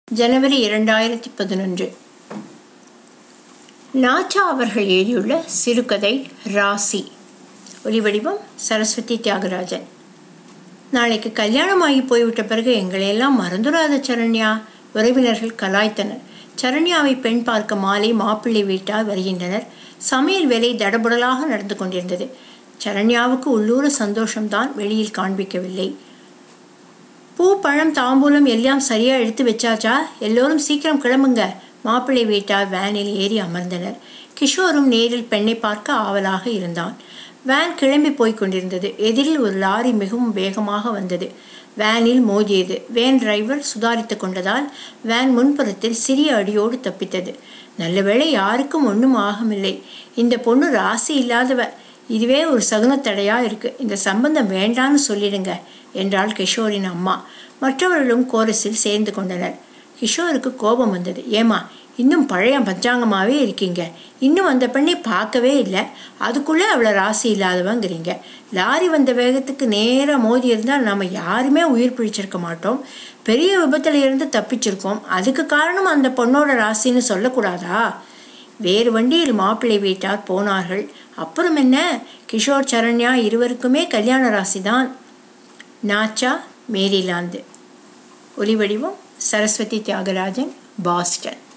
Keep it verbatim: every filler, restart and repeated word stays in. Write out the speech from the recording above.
ஜனவரி இரண்டாயிரத்தி பதினொன்று. நாச்சா அவர்கள் எழுதியுள்ள சிறுகதை ராசி. ஒலிவடிவம் சரஸ்வதி தியாகராஜன். நாளைக்கு கல்யாணமாகி போய்விட்ட பிறகு எங்களையெல்லாம் மறந்துடாத சரண்யா, உறவினர்கள் கலாய்த்தனர். சரண்யாவை பெண் பார்க்க மாலை மாப்பிள்ளை வீட்டார் வருகின்றனர். சமையல் வேலை தடபுடலாக நடந்து கொண்டிருந்தது. சரண்யாவுக்கு உள்ளூர சந்தோஷம்தான், வெளியில் காண்பிக்கவில்லை. பூ பழம் தாம்பூலம் எல்லாம் சரியா எடுத்து வச்சாச்சா? எல்லோரும் சீக்கிரம் கிளம்புங்க. மாப்பிள்ளை வீட்டார் வேனில் ஏறி அமர்ந்தனர். கிஷோரும் நேரில் பெண்ணை பார்க்க ஆவலாக இருந்தான். வேன் கிளம்பி போய் கொண்டிருந்தது. எதிரில் ஒரு லாரி மிகவும் வேகமாக வந்தது. வேனில் மோதியது. வேன் டிரைவர் சுதாரித்து கொண்டதால் வேன் முன்புறத்தில் சிறிய அடியோடு தப்பித்தது. நல்லவேளை யாருக்கும் ஒன்றும் ஆகமில்லை. இந்த பொண்ணு ராசி இல்லாதவ. இதுவே ஒரு சகுனத்தடையா இருக்கு. இந்த சம்பந்தம் வேண்டான்னு சொல்லிடுங்க என்றாள் கிஷோரின் அம்மா. மற்றவர்களும் கோரஸில் சேர்ந்து கொண்டனர். கிஷோருக்கு கோபம் வந்தது. ஏமா, இன்னும் பழைய பஞ்சாங்கமாகவே இருக்கீங்க. இன்னும் அந்த பெண்ணை பார்க்கவே இல்லை, அதுக்குள்ளே அவளை ராசி இல்லாதவங்கிறீங்க. லாரி வந்த வேகத்துக்கு நேராக மோதி இருந்தால் நம்ம யாருமே உயிர் பிடிச்சிருக்க மாட்டோம். பெரிய விபத்துல இருந்து தப்பிச்சிருக்கோம். அதுக்கு காரணம் அந்த பொண்ணோட ராசின்னு சொல்லக்கூடாதா? வேறு வண்டியில் மாப்பிள்ளை வீட்டார் போனார்கள். அப்புறம் என்ன, கிஷோர் சரண்யா இருவருக்குமே கல்யாண ராசிதான். நாச்சா, மேரிலாந்து. ஒலிவடிவம் சரஸ்வதி தியாகராஜன், பாஸ்டன்.